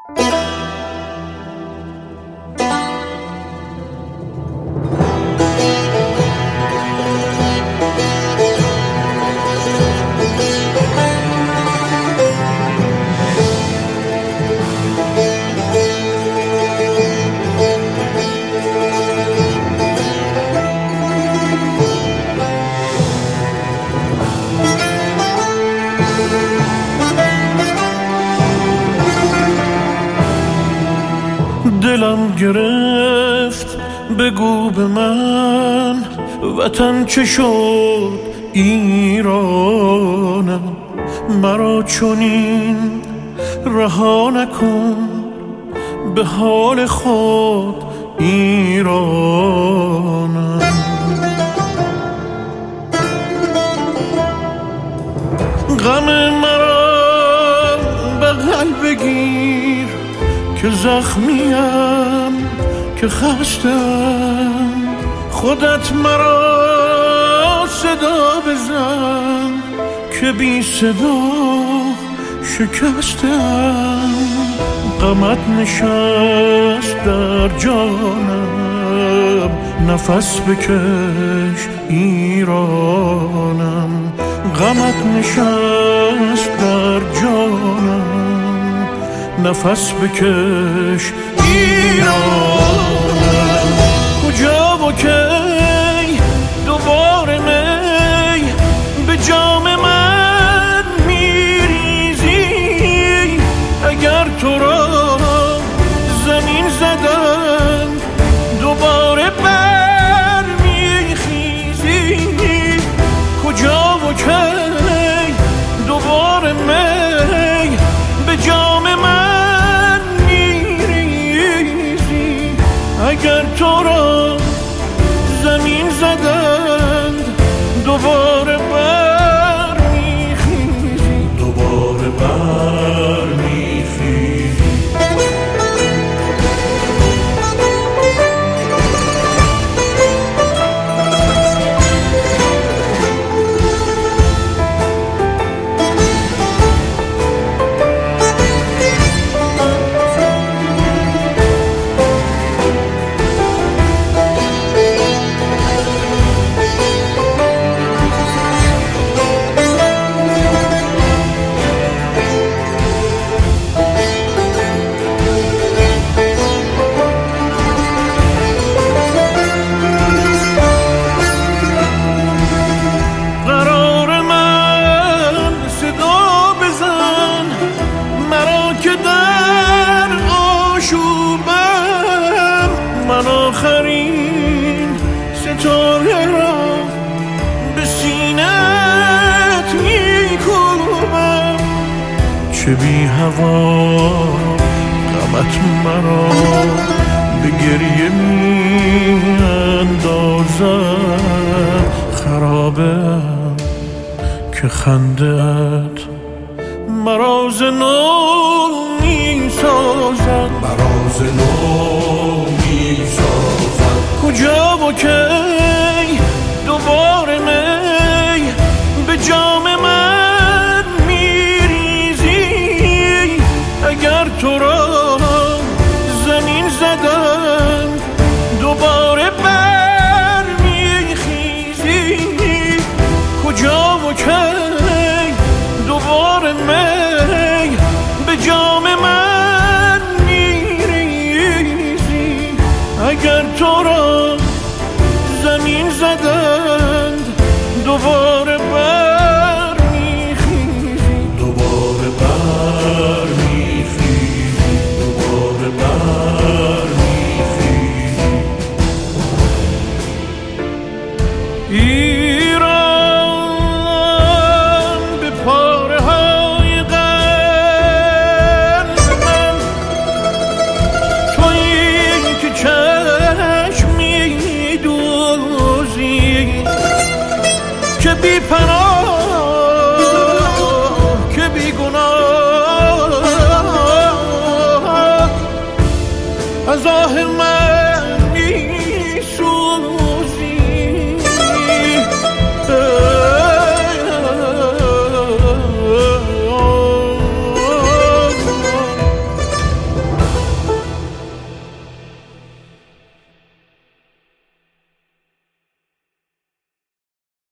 دلم گرفت بگو به من وطن چه شد ایرانم، مرا چنین رها نکن به حال خود ایرانم. غم مرا بغل بگیر که زخمیم که خستم، خودت مرا صدا بزن که بی صدا شکستم. غمت نشست در جانم، نفس بکش ایرانم. غمت نشست در جانم، نفس بکش ایرانم. کجا و کی دوباره می به جام من میریزی؟ اگر تو را زمین زدن دوباره بر میخیزی؟ کجا و کی دوباره می به جام من میریزی؟ اگر تو را زمین زدند دوباره بر میخیزی، دوباره بر میخیزی. من آخرین ستاره را به سینت میکوبم، چه بی هوا غمت مرا به گریه میاندازد. خرابم که خنده‌ات مرا ز نو میسازد، مرا ز نو میسازد. کجا و کی دوباره می به جام من میریزی؟ اگر تو را